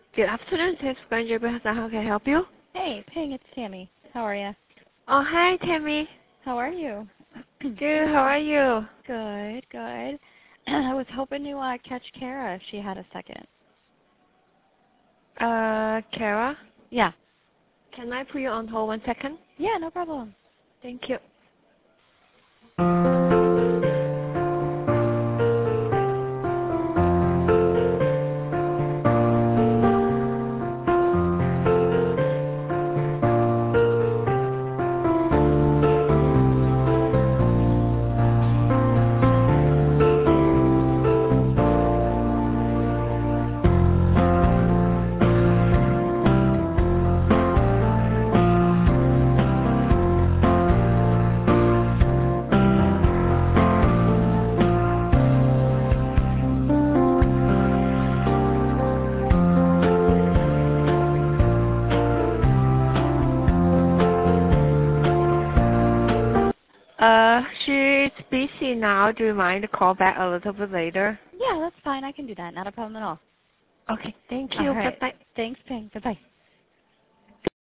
Good afternoon. Thanks for calling JB. How can I help you? Hey, Ping, it's Tammy. How are you? Oh, hi, Tammy. How are you? Good. How are you? Good, good. I was hoping to catch Kara if she had a second. Kara? Yeah. Can I put you on hold 1 second? Yeah, no problem. Thank you. She's busy now. Do you mind to call back a little bit later? Yeah, that's fine. I can do that. Not a problem at all. Okay. Thank All you. right. Bye-bye. Thanks, Ping. Bye-bye.